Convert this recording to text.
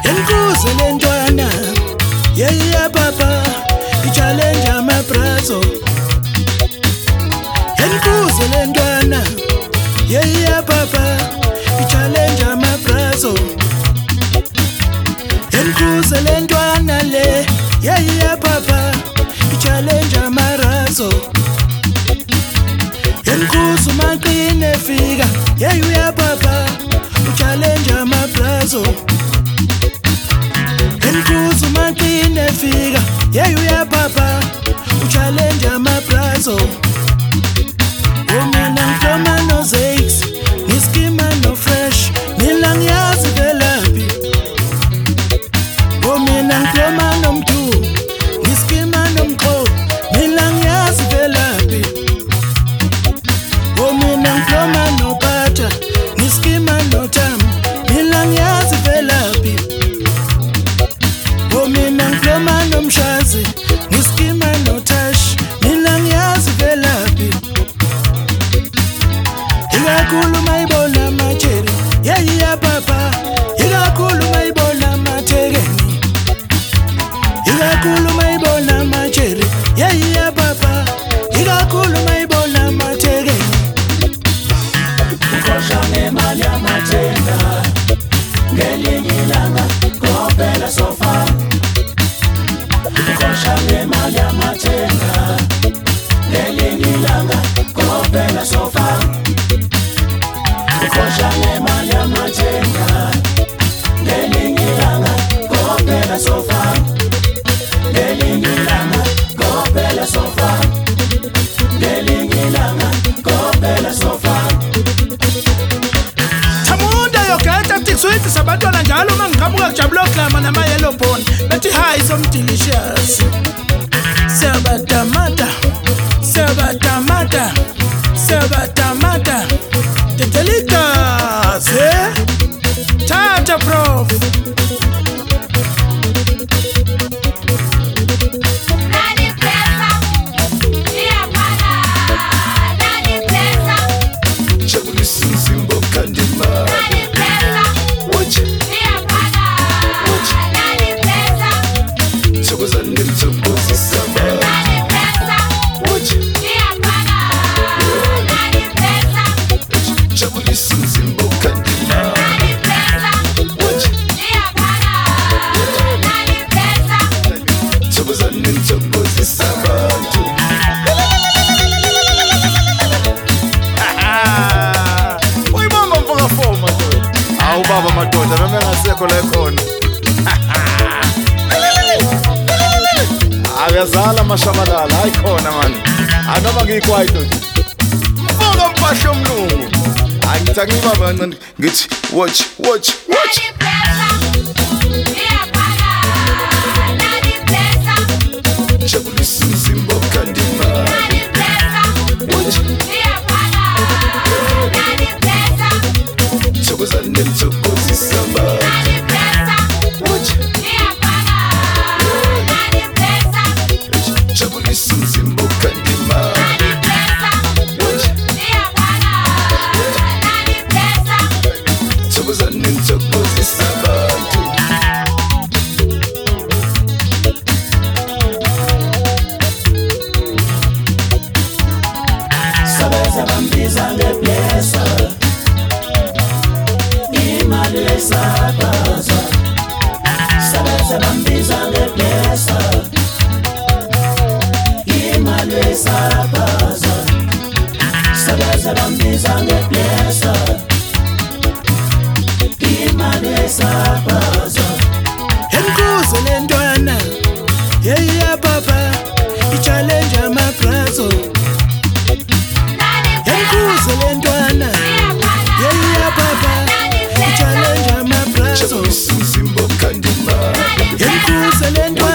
Yenkuze lentwana yeah papa i-challenge amabrazo. Yenkuze lentwana yeah papa i-challenge amabrazo. Yenkuze lentwana le yeah papa i-challenge amarazo. Yenkuze maqine fika yeah papa i-challenge amabrazo. Yenkuze maqine fika yeah papa i-challenge amabrazo. Mina ngitoma no Zakes, niskima no fresh, mina ngiyazi velaphi. Mina ngitoma no Mdu, niskima no Mqo, mina ngiyazi velaphi. Mina ngitoma no Pata, niskima no Tam, mina ngiyazi velaphi. Mina ngitoma no Mshazi, niskima no Tash, mina ngiyazi velaphi. Ikakhulu mayibona amajeri yeah papa, ikakhulu mayibona amathekeni, ikakhulu mayibona amajeri yeah papa, ikakhulu mayibona amathekeni. Ukosha ngemali yamathenga ngelinye ilanga kophela sofa. Ukosha ngemali yamathenga ngelinye ilanga kophela sofa. Ukosha ngemali yamathenga ngelinye ilanga kophela sofa. Ngelinye ilanga kophela sofa. Ngelinye ilanga kophela sofa. Thamunda yogeta tikuswiti sabantwana njalo mangiqhamuka kujabula oklama nama-yellow bone bethi hayi somdelicious. Sebatamata, sebatamata, sebatamata Delicas, Tata Prof. Baba madoda noma engasekho la khona. Akazala amashabalala hayi khona manje. Anoma ngikwaito nje. Mfoka mpahla omlungu. Angithi ngibaba kancane ngithi watch. Jabulisa umzimba kandima. Watch. Yenkuze lentwana yeah papa i-challenge amabrazo. Yenkuze lentwana yeah papa i-challenge amabrazo. Yenkuze lentwana